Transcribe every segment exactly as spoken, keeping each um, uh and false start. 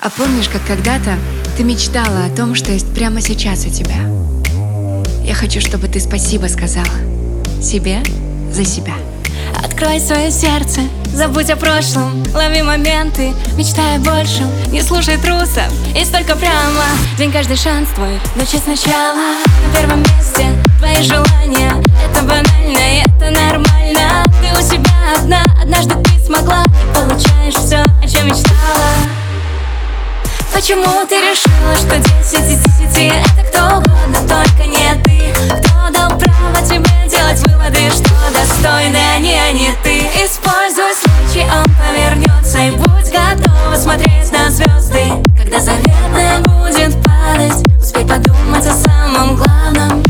А помнишь, как когда-то ты мечтала о том, что есть прямо сейчас у тебя? Я хочу, чтобы ты спасибо сказала себе за себя. Открой свое сердце, забудь о прошлом, лови моменты, мечтай о большем, не слушай трусов, есть только прямо. День каждый шанс твой, начать сначала. На первом месте твои желания, это банально и это нормально. Ты у себя одна, однажды ты смогла и получаешь все, о чем мечтала. Почему ты решила, что десять из десяти это кто угодно, только не ты? Кто дал право тебе делать выводы, что достойны они, а не ты? Используй случай, он повернется, и будь готова смотреть на звезды. Когда заветное будет падать, успей подумать о самом главном.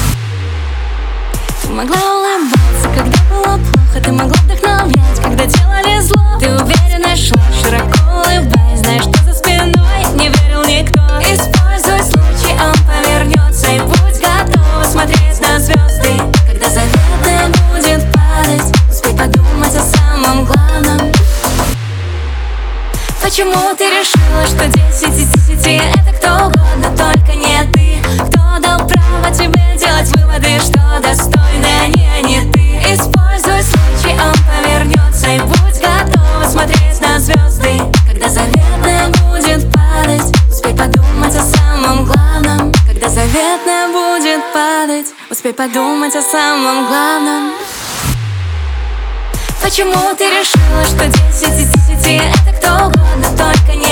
Ты могла улыбаться, когда было плохо, ты могла вдохновлять, когда делали зло. Ты уверенно шла, широко улыбаясь, знаешь, что за спиной не верил никто. Используй случай, он повернется, и будь готова смотреть на звезды. Когда заветное будет падать, успей подумать о самом главном. Почему ты решила, что десять из десяти это кто угодно, только не ты? Кто дал право тебе делать выводы, что достойны они, а не ты? Используй случай, он повернется, и будь готова смотреть на звезды. Когда заветное будет падать, успей подумать о самом главном. Когда заветное будет падать, успей подумать о самом главном. Почему ты решила, что десять из десяти это кто угодно, только не